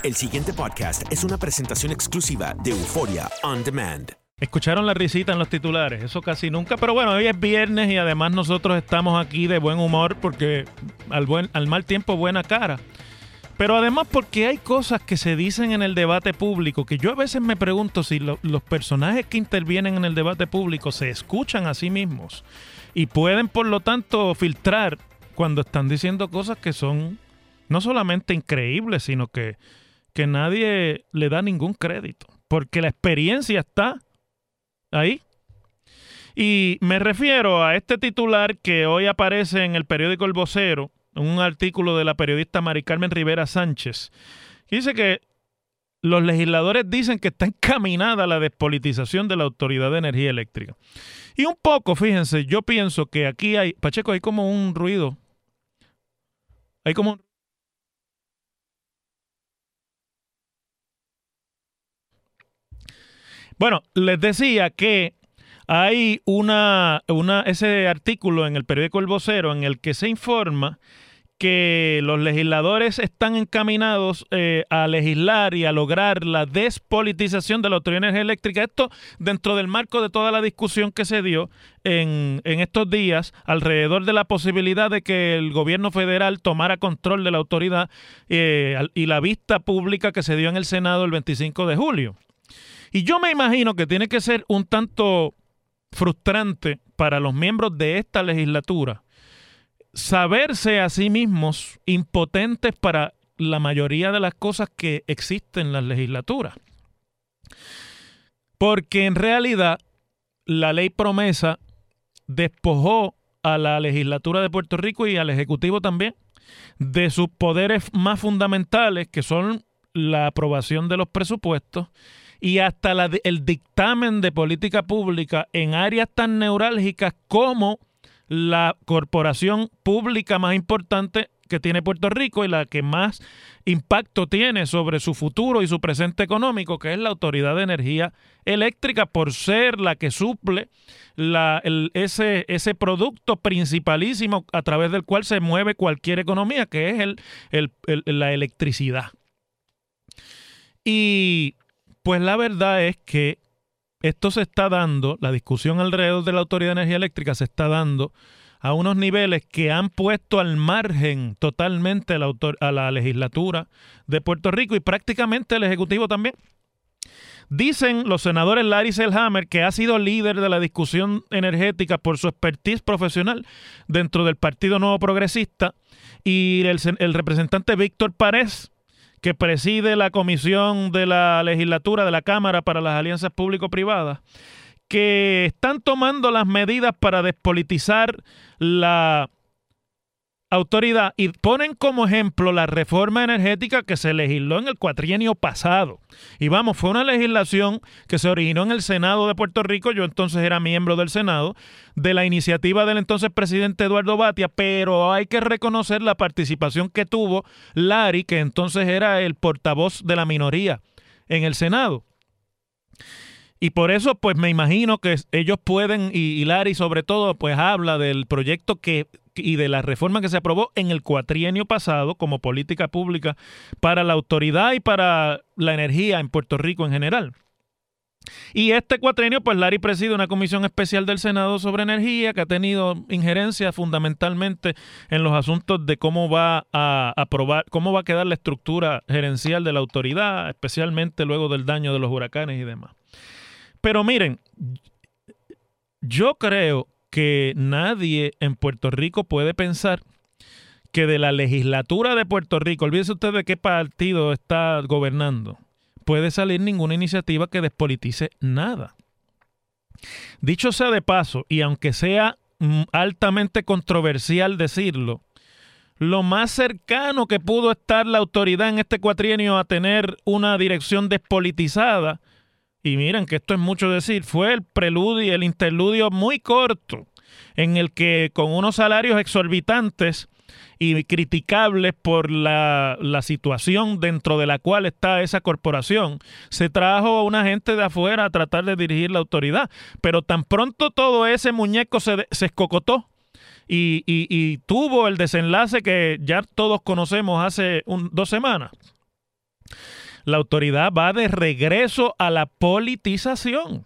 El siguiente podcast es una presentación exclusiva de Euphoria On Demand. Escucharon la risita en los titulares, eso casi nunca, pero bueno, hoy es viernes y además nosotros estamos aquí de buen humor porque al mal tiempo buena cara. Pero además porque hay cosas que se dicen en el debate público que yo a veces me pregunto si los personajes que intervienen en el debate público se escuchan a sí mismos y pueden por lo tanto filtrar cuando están diciendo cosas que son no solamente increíbles, sino que nadie le da ningún crédito, porque la experiencia está ahí. Y me refiero a este titular que hoy aparece en el periódico El Vocero, un artículo de la periodista Mari Carmen Rivera Sánchez, que dice que los legisladores dicen que está encaminada la despolitización de la Autoridad de Energía Eléctrica. Y un poco, fíjense, yo pienso que aquí hay, Pacheco, hay como un ruido. Hay como un... Bueno, les decía que hay ese artículo en el periódico El Vocero en el que se informa que los legisladores están encaminados a legislar y a lograr la despolitización de la Autoridad de Energía Eléctrica. Esto dentro del marco de toda la discusión que se dio en estos días alrededor de la posibilidad de que el gobierno federal tomara control de la autoridad y la vista pública que se dio en el Senado el 25 de julio. Y yo me imagino que tiene que ser un tanto frustrante para los miembros de esta legislatura saberse a sí mismos impotentes para la mayoría de las cosas que existen en las legislaturas. Porque en realidad la ley promesa despojó a la legislatura de Puerto Rico y al Ejecutivo también de sus poderes más fundamentales, que son la aprobación de los presupuestos y hasta el dictamen de política pública en áreas tan neurálgicas como la corporación pública más importante que tiene Puerto Rico y la que más impacto tiene sobre su futuro y su presente económico, que es la Autoridad de Energía Eléctrica, por ser la que suple ese producto principalísimo a través del cual se mueve cualquier economía, que es la electricidad. Y pues la verdad es que esto se está dando, la discusión alrededor de la Autoridad de Energía Eléctrica se está dando a unos niveles que han puesto al margen totalmente a la legislatura de Puerto Rico y prácticamente el Ejecutivo también. Dicen los senadores Larry Selhammer, que ha sido líder de la discusión energética por su expertise profesional dentro del Partido Nuevo Progresista, y el representante Víctor Párez, que preside la comisión de la legislatura de la Cámara para las Alianzas Público-Privadas, que están tomando las medidas para despolitizar la autoridad y ponen como ejemplo la reforma energética que se legisló en el cuatrienio pasado. Y vamos, fue una legislación que se originó en el Senado de Puerto Rico, yo entonces era miembro del Senado, de la iniciativa del entonces presidente Eduardo Batia, pero hay que reconocer la participación que tuvo Larry, que entonces era el portavoz de la minoría en el Senado. Y por eso, pues me imagino que ellos pueden, y Larry sobre todo, pues habla del proyecto y de la reforma que se aprobó en el cuatrienio pasado como política pública para la autoridad y para la energía en Puerto Rico en general. Y este cuatrienio, pues Larry preside una comisión especial del Senado sobre energía que ha tenido injerencia fundamentalmente en los asuntos de cómo va a aprobar, cómo va a quedar la estructura gerencial de la autoridad, especialmente luego del daño de los huracanes y demás. Pero miren, yo creo que nadie en Puerto Rico puede pensar que de la legislatura de Puerto Rico, olvídese usted de qué partido está gobernando, puede salir ninguna iniciativa que despolitice nada. Dicho sea de paso, y aunque sea altamente controversial decirlo, lo más cercano que pudo estar la autoridad en este cuatrienio a tener una dirección despolitizada, y miren que esto es mucho decir, fue el preludio, el interludio muy corto, en el que con unos salarios exorbitantes y criticables por la situación dentro de la cual está esa corporación, se trajo a una gente de afuera a tratar de dirigir la autoridad. Pero tan pronto todo ese muñeco se escocotó y tuvo el desenlace que ya todos conocemos hace 2 semanas, La autoridad va de regreso a la politización.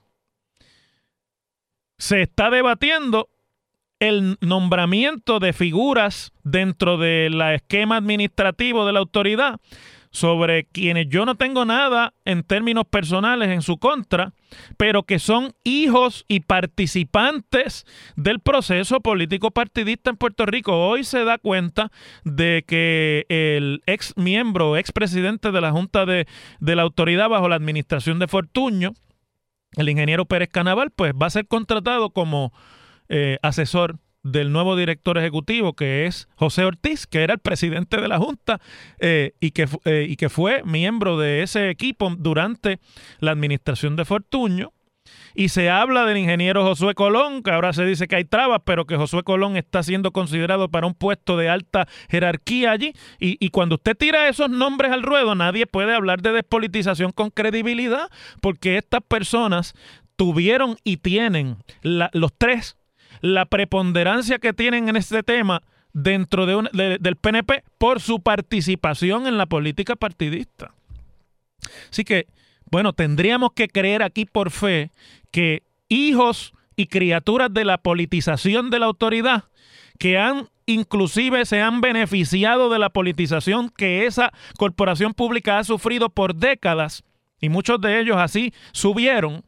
Se está debatiendo el nombramiento de figuras dentro del esquema administrativo de la autoridad sobre quienes yo no tengo nada en términos personales en su contra, pero que son hijos y participantes del proceso político partidista en Puerto Rico. Hoy se da cuenta de que el ex miembro, ex presidente de la Junta de la Autoridad bajo la administración de Fortuño, el ingeniero Pérez Canaval, pues va a ser contratado como asesor del nuevo director ejecutivo, que es José Ortiz, que era el presidente de la Junta y que fue miembro de ese equipo durante la administración de Fortuño. Y se habla del ingeniero Josué Colón, que ahora se dice que hay trabas, pero que Josué Colón está siendo considerado para un puesto de alta jerarquía allí. Y cuando usted tira esos nombres al ruedo, nadie puede hablar de despolitización con credibilidad, porque estas personas tuvieron y tienen los tres la preponderancia que tienen en este tema dentro del PNP por su participación en la política partidista. Así que, bueno, tendríamos que creer aquí por fe que hijos y criaturas de la politización de la autoridad que inclusive se han beneficiado de la politización que esa corporación pública ha sufrido por décadas, y muchos de ellos así subieron,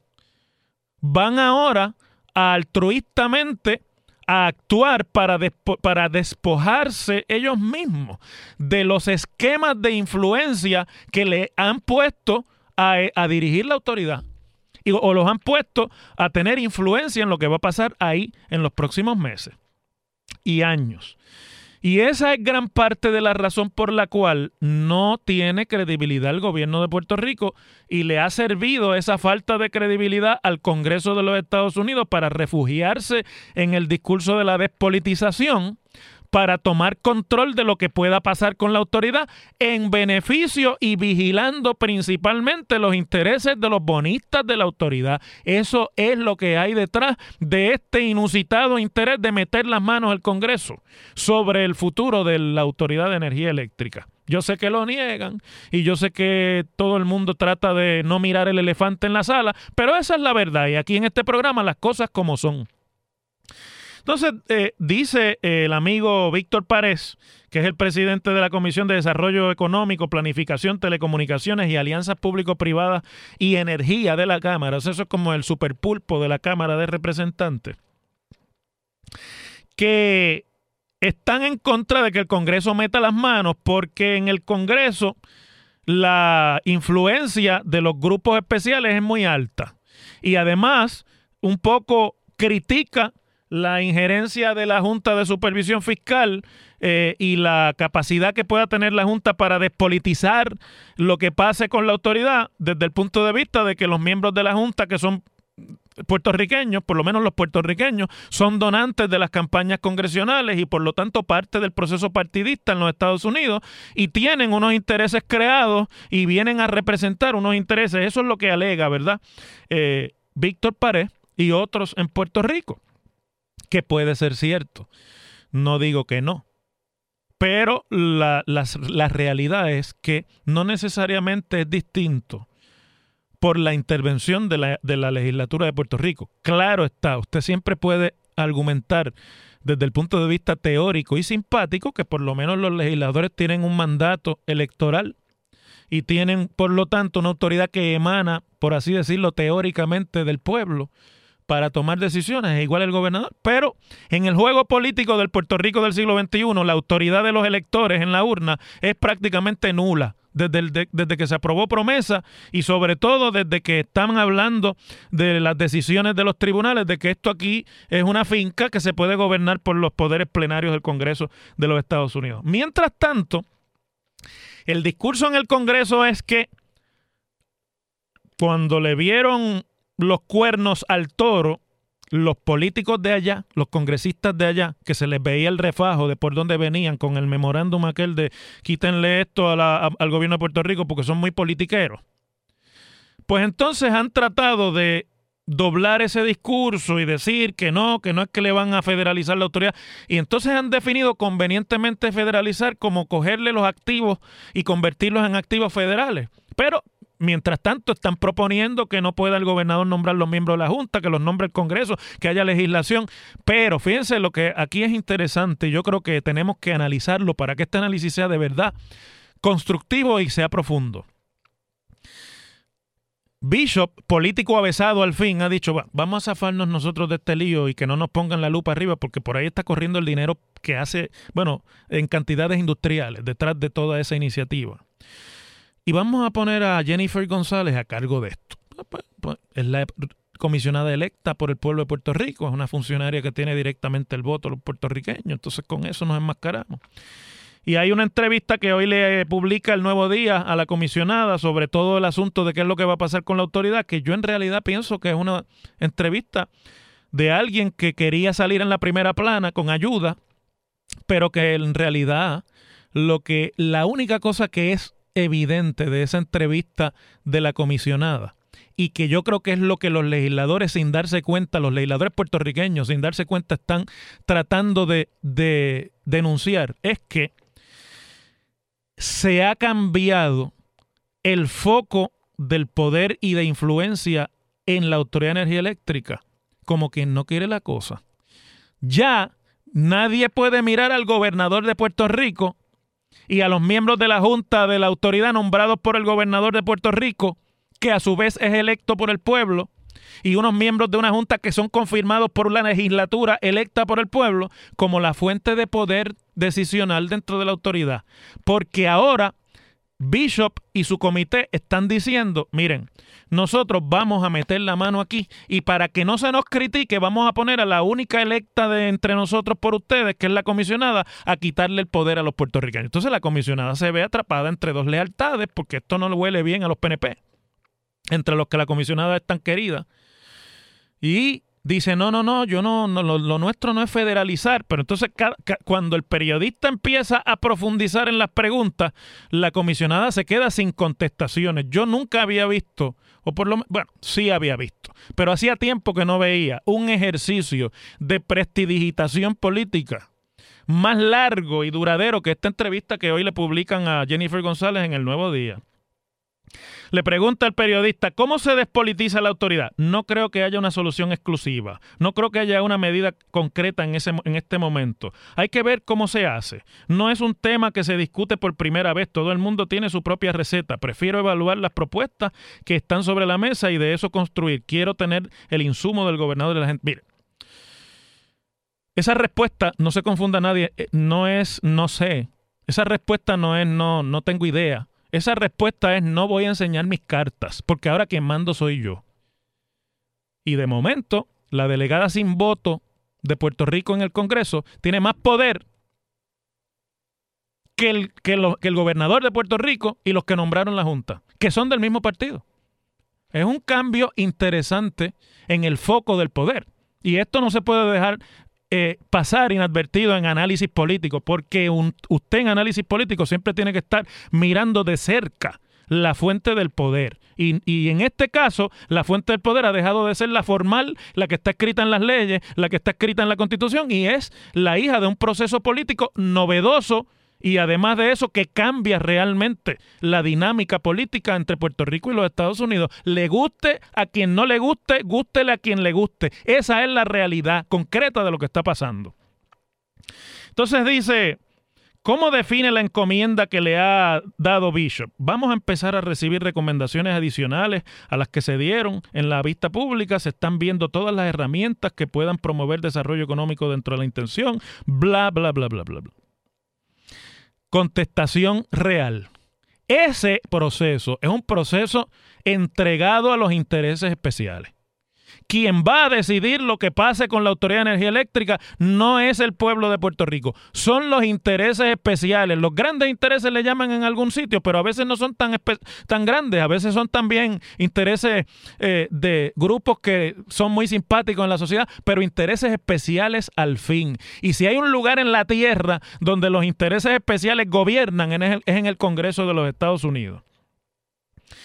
van ahora altruistamente a actuar para despojarse ellos mismos de los esquemas de influencia que le han puesto a dirigir la autoridad o los han puesto a tener influencia en lo que va a pasar ahí en los próximos meses y años. Y esa es gran parte de la razón por la cual no tiene credibilidad el gobierno de Puerto Rico, y le ha servido esa falta de credibilidad al Congreso de los Estados Unidos para refugiarse en el discurso de la despolitización, para tomar control de lo que pueda pasar con la autoridad en beneficio y vigilando principalmente los intereses de los bonistas de la autoridad. Eso es lo que hay detrás de este inusitado interés de meter las manos al Congreso sobre el futuro de la Autoridad de Energía Eléctrica. Yo sé que lo niegan y yo sé que todo el mundo trata de no mirar el elefante en la sala, pero esa es la verdad, y aquí en este programa las cosas como son. Entonces, dice el amigo Víctor Párez, que es el presidente de la Comisión de Desarrollo Económico, Planificación, Telecomunicaciones y Alianzas Público-Privadas y Energía de la Cámara, o sea, eso es como el superpulpo de la Cámara de Representantes, que están en contra de que el Congreso meta las manos porque en el Congreso la influencia de los grupos especiales es muy alta, y además un poco critica la injerencia de la Junta de Supervisión Fiscal y la capacidad que pueda tener la Junta para despolitizar lo que pase con la autoridad desde el punto de vista de que los miembros de la Junta, que son puertorriqueños, por lo menos los puertorriqueños, son donantes de las campañas congresionales y por lo tanto parte del proceso partidista en los Estados Unidos, y tienen unos intereses creados y vienen a representar unos intereses. Eso es lo que alega, ¿verdad? Víctor Párez y otros en Puerto Rico, que puede ser cierto. No digo que no. Pero la realidad es que no necesariamente es distinto por la intervención de la legislatura de Puerto Rico. Claro está, usted siempre puede argumentar desde el punto de vista teórico y simpático que por lo menos los legisladores tienen un mandato electoral y tienen, por lo tanto, una autoridad que emana, por así decirlo, teóricamente del pueblo para tomar decisiones, es igual el gobernador. Pero en el juego político del Puerto Rico del siglo XXI, la autoridad de los electores en la urna es prácticamente nula desde que se aprobó promesa, y sobre todo desde que están hablando de las decisiones de los tribunales, de que esto aquí es una finca que se puede gobernar por los poderes plenarios del Congreso de los Estados Unidos. Mientras tanto, el discurso en el Congreso es que cuando le vieron los cuernos al toro, los políticos de allá, los congresistas de allá, que se les veía el refajo de por dónde venían con el memorándum aquel de quítenle esto al gobierno de Puerto Rico porque son muy politiqueros, pues entonces han tratado de doblar ese discurso y decir que no es que le van a federalizar la autoridad. Y entonces han definido convenientemente federalizar como cogerle los activos y convertirlos en activos federales. Pero mientras tanto están proponiendo que no pueda el gobernador nombrar los miembros de la Junta, que los nombre el Congreso, que haya legislación. Pero fíjense, lo que aquí es interesante, yo creo que tenemos que analizarlo para que este análisis sea de verdad constructivo y sea profundo. Bishop, político avesado al fin, ha dicho, vamos a zafarnos nosotros de este lío y que no nos pongan la lupa arriba porque por ahí está corriendo el dinero que hace, en cantidades industriales detrás de toda esa iniciativa. Y vamos a poner a Jennifer González a cargo de esto. Es la comisionada electa por el pueblo de Puerto Rico, es una funcionaria que tiene directamente el voto de los puertorriqueños, entonces con eso nos enmascaramos. Y hay una entrevista que hoy le publica El Nuevo Día a la comisionada sobre todo el asunto de qué es lo que va a pasar con la autoridad, que yo en realidad pienso que es una entrevista de alguien que quería salir en la primera plana con ayuda, pero que en realidad la única cosa que es evidente de esa entrevista de la comisionada, y que yo creo que es lo que los legisladores sin darse cuenta, los legisladores puertorriqueños sin darse cuenta están tratando de denunciar, es que se ha cambiado el foco del poder y de influencia en la Autoridad de Energía Eléctrica, como quien no quiere la cosa. Ya nadie puede mirar al gobernador de Puerto Rico y a los miembros de la Junta de la Autoridad nombrados por el gobernador de Puerto Rico, que a su vez es electo por el pueblo, y unos miembros de una Junta que son confirmados por la legislatura electa por el pueblo, como la fuente de poder decisional dentro de la autoridad. Porque ahora Bishop y su comité están diciendo, miren, nosotros vamos a meter la mano aquí y para que no se nos critique vamos a poner a la única electa de entre nosotros por ustedes, que es la comisionada, a quitarle el poder a los puertorriqueños. Entonces la comisionada se ve atrapada entre dos lealtades porque esto no le huele bien a los PNP, entre los que la comisionada es tan querida. Y dice, no, lo nuestro no es federalizar. Pero entonces cuando el periodista empieza a profundizar en las preguntas, la comisionada se queda sin contestaciones. Yo nunca había visto, sí había visto, pero hacía tiempo que no veía un ejercicio de prestidigitación política más largo y duradero que esta entrevista que hoy le publican a Jennifer González en El Nuevo Día. Le pregunta al periodista, ¿cómo se despolitiza la autoridad? No creo que haya una solución exclusiva. No creo que haya una medida concreta en este momento. Hay que ver cómo se hace. No es un tema que se discute por primera vez. Todo el mundo tiene su propia receta. Prefiero evaluar las propuestas que están sobre la mesa y de eso construir. Quiero tener el insumo del gobernador de la gente. Mire, esa respuesta, no se confunda nadie, no es no sé. Esa respuesta no es no tengo idea. Esa respuesta es no voy a enseñar mis cartas, porque ahora quien mando soy yo. Y de momento, la delegada sin voto de Puerto Rico en el Congreso tiene más poder que el gobernador de Puerto Rico y los que nombraron la Junta, que son del mismo partido. Es un cambio interesante en el foco del poder. Y esto no se puede dejar pasar inadvertido en análisis político, porque usted en análisis político siempre tiene que estar mirando de cerca la fuente del poder. Y en este caso, la fuente del poder ha dejado de ser la formal, la que está escrita en las leyes, la que está escrita en la Constitución, y es la hija de un proceso político novedoso y además de eso que cambia realmente la dinámica política entre Puerto Rico y los Estados Unidos. Le guste a quien no le guste, gústele a quien le guste. Esa es la realidad concreta de lo que está pasando. Entonces dice, ¿cómo define la encomienda que le ha dado Bishop? Vamos a empezar a recibir recomendaciones adicionales a las que se dieron en la vista pública. Se están viendo todas las herramientas que puedan promover desarrollo económico dentro de la intención. Bla, bla, bla, bla, bla, bla. Contestación real. Ese proceso es un proceso entregado a los intereses especiales. Quien va a decidir lo que pase con la Autoridad de Energía Eléctrica no es el pueblo de Puerto Rico, son los intereses especiales. Los grandes intereses le llaman en algún sitio, pero a veces no son tan grandes, a veces son también intereses de grupos que son muy simpáticos en la sociedad, pero intereses especiales al fin. Y si hay un lugar en la tierra donde los intereses especiales gobiernan, es en el Congreso de los Estados Unidos.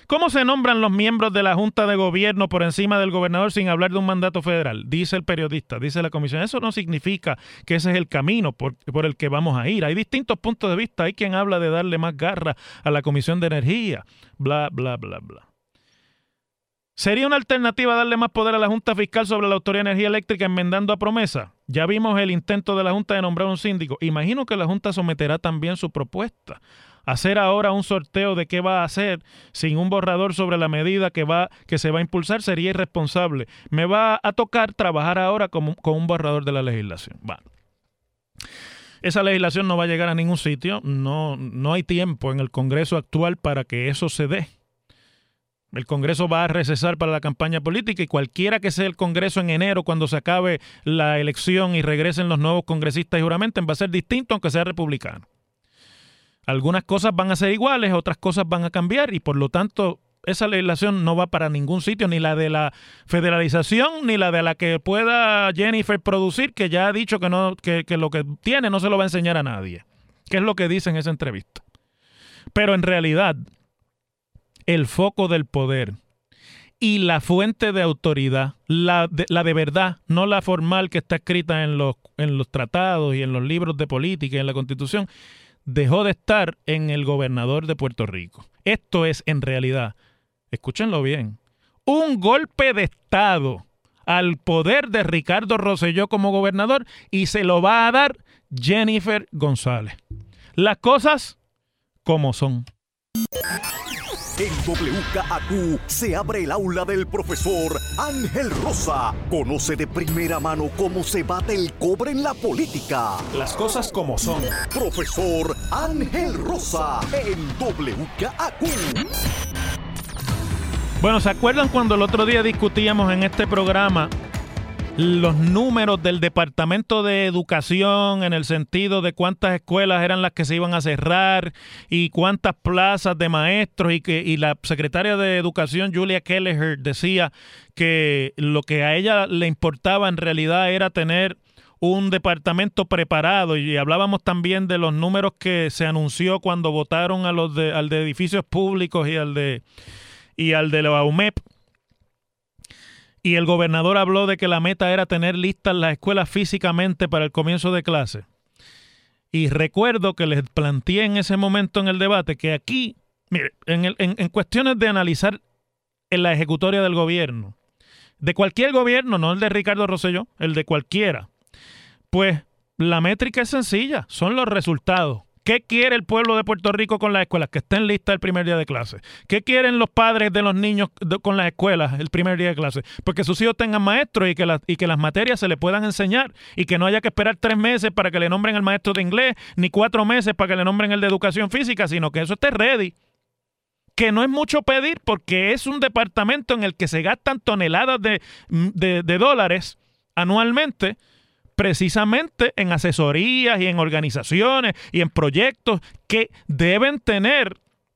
¿Cómo se nombran los miembros de la Junta de Gobierno por encima del gobernador sin hablar de un mandato federal? Dice el periodista, dice la comisión. Eso no significa que ese es el camino por el que vamos a ir. Hay distintos puntos de vista. Hay quien habla de darle más garra a la Comisión de Energía. Bla, bla, bla, bla. ¿Sería una alternativa darle más poder a la Junta Fiscal sobre la Autoridad de Energía Eléctrica enmendando a promesa? Ya vimos el intento de la Junta de nombrar un síndico. Imagino que la Junta someterá también su propuesta. Hacer ahora un sorteo de qué va a hacer sin un borrador sobre la medida que se va a impulsar sería irresponsable. Me va a tocar trabajar ahora con un borrador de la legislación. Bueno. Esa legislación no va a llegar a ningún sitio. No hay tiempo en el Congreso actual para que eso se dé. El Congreso va a recesar para la campaña política y cualquiera que sea el Congreso en enero, cuando se acabe la elección y regresen los nuevos congresistas y juramenten, va a ser distinto aunque sea republicano. Algunas cosas van a ser iguales, otras cosas van a cambiar y por lo tanto esa legislación no va para ningún sitio, ni la de la federalización, ni la de la que pueda Jennifer producir, que ya ha dicho que lo que tiene no se lo va a enseñar a nadie, que es lo que dice en esa entrevista. Pero en realidad, el foco del poder y la fuente de autoridad, la de verdad, no la formal que está escrita en los tratados y en los libros de política y en la Constitución, dejó de estar en el gobernador de Puerto Rico. Esto es, en realidad, escúchenlo bien, un golpe de Estado al poder de Ricardo Rosselló como gobernador y se lo va a dar Jennifer González. Las cosas como son. En WKAQ se abre el aula del profesor Ángel Rosa. Conoce de primera mano cómo se bate el cobre en la política. Las cosas como son. Profesor Ángel Rosa en WKAQ. Bueno, ¿se acuerdan cuando el otro día discutíamos en este programa los números del Departamento de Educación en el sentido de cuántas escuelas eran las que se iban a cerrar y cuántas plazas de maestros y la secretaria de Educación, Julia Kelleher, decía que lo que a ella le importaba en realidad era tener un departamento preparado y hablábamos también de los números que se anunció cuando votaron al de edificios públicos y al de la UMEP. Y el gobernador habló de que la meta era tener listas las escuelas físicamente para el comienzo de clase. Y recuerdo que les planteé en ese momento en el debate que aquí, mire, en cuestiones de analizar en la ejecutoria del gobierno, de cualquier gobierno, no el de Ricardo Rosselló, el de cualquiera, pues la métrica es sencilla, son los resultados. ¿Qué quiere el pueblo de Puerto Rico con las escuelas? Que estén listas el primer día de clase. ¿Qué quieren los padres de los niños con las escuelas el primer día de clase? Porque sus hijos tengan maestros y que las materias se le puedan enseñar y que no haya que esperar 3 meses para que le nombren al maestro de inglés, ni 4 meses para que le nombren el de educación física, sino que eso esté ready. Que no es mucho pedir porque es un departamento en el que se gastan toneladas de dólares anualmente, precisamente en asesorías y en organizaciones y en proyectos que deben tener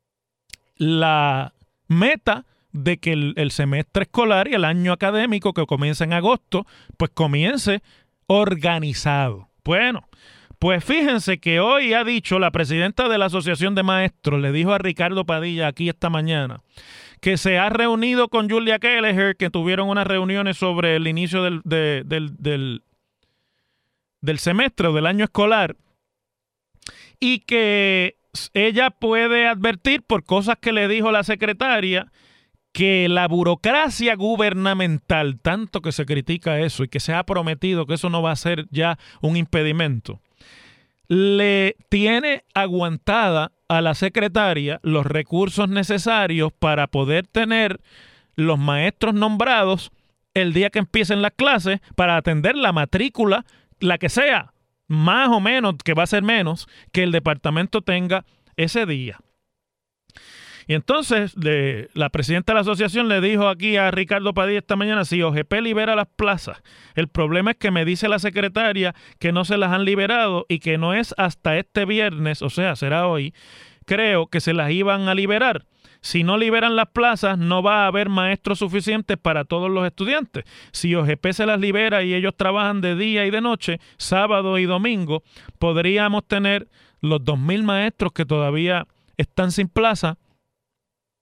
la meta de que el semestre escolar y el año académico que comienza en agosto, pues comience organizado. Bueno, pues fíjense que hoy ha dicho la presidenta de la Asociación de Maestros, le dijo a Ricardo Padilla aquí esta mañana, que se ha reunido con Julia Kelleher, que tuvieron unas reuniones sobre el inicio del semestre o del año escolar y que ella puede advertir por cosas que le dijo la secretaria que la burocracia gubernamental, tanto que se critica eso y que se ha prometido que eso no va a ser ya un impedimento, le tiene aguantada a la secretaria los recursos necesarios para poder tener los maestros nombrados el día que empiecen las clases para atender la matrícula, la que sea, más o menos, que va a ser menos, que el departamento tenga ese día. Y entonces la presidenta de la asociación le dijo aquí a Ricardo Padilla esta mañana, si OGP libera las plazas, el problema es que me dice la secretaria que no se las han liberado y que no es hasta este viernes, o sea, será hoy, creo que se las iban a liberar. Si no liberan las plazas, no va a haber maestros suficientes para todos los estudiantes. Si OGP se las libera y ellos trabajan de día y de noche, sábado y domingo, podríamos tener los 2,000 maestros que todavía están sin plaza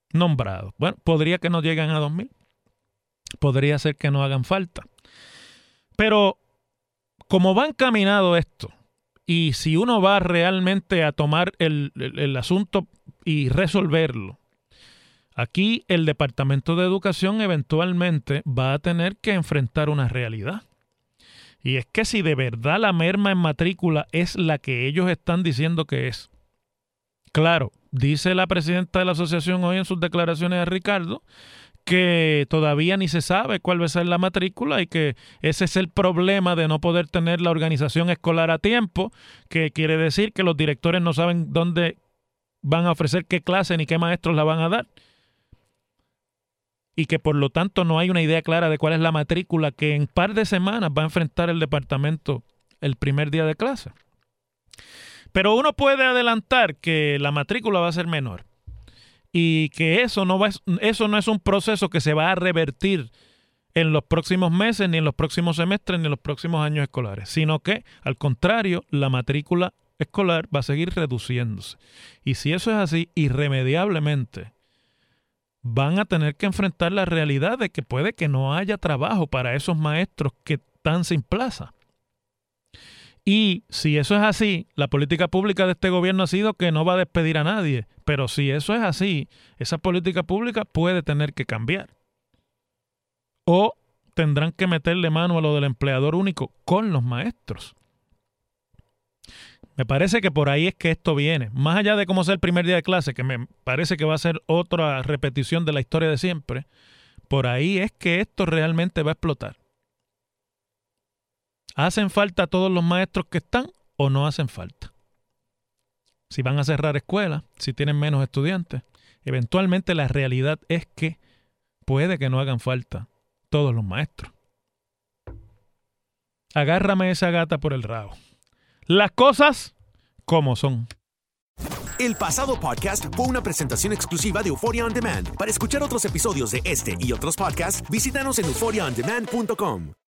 nombrados. Bueno, podría que no lleguen a 2,000. Podría ser que no hagan falta. Pero como va encaminado esto, y si uno va realmente a tomar el asunto y resolverlo, aquí el Departamento de Educación eventualmente va a tener que enfrentar una realidad. Y es que si de verdad la merma en matrícula es la que ellos están diciendo que es. Claro, dice la presidenta de la asociación hoy en sus declaraciones a Ricardo que todavía ni se sabe cuál va a ser la matrícula y que ese es el problema de no poder tener la organización escolar a tiempo, que quiere decir que los directores no saben dónde van a ofrecer qué clase ni qué maestros la van a dar. Y que por lo tanto no hay una idea clara de cuál es la matrícula que en par de semanas va a enfrentar el departamento el primer día de clase. Pero uno puede adelantar que la matrícula va a ser menor y que eso no es un proceso que se va a revertir en los próximos meses, ni en los próximos semestres, ni en los próximos años escolares, sino que, al contrario, la matrícula escolar va a seguir reduciéndose. Y si eso es así, irremediablemente van a tener que enfrentar la realidad de que puede que no haya trabajo para esos maestros que están sin plaza. Y si eso es así, la política pública de este gobierno ha sido que no va a despedir a nadie. Pero si eso es así, esa política pública puede tener que cambiar. O tendrán que meterle mano a lo del empleador único con los maestros. Me parece que por ahí es que esto viene. Más allá de cómo sea el primer día de clase, que me parece que va a ser otra repetición de la historia de siempre, por ahí es que esto realmente va a explotar. ¿Hacen falta todos los maestros que están o no hacen falta? Si van a cerrar escuelas, si tienen menos estudiantes, eventualmente la realidad es que puede que no hagan falta todos los maestros. Agárrame esa gata por el rabo. Las cosas como son. El pasado podcast fue una presentación exclusiva de Euphoria On Demand. Para escuchar otros episodios de este y otros podcasts, visítanos en euphoriaondemand.com.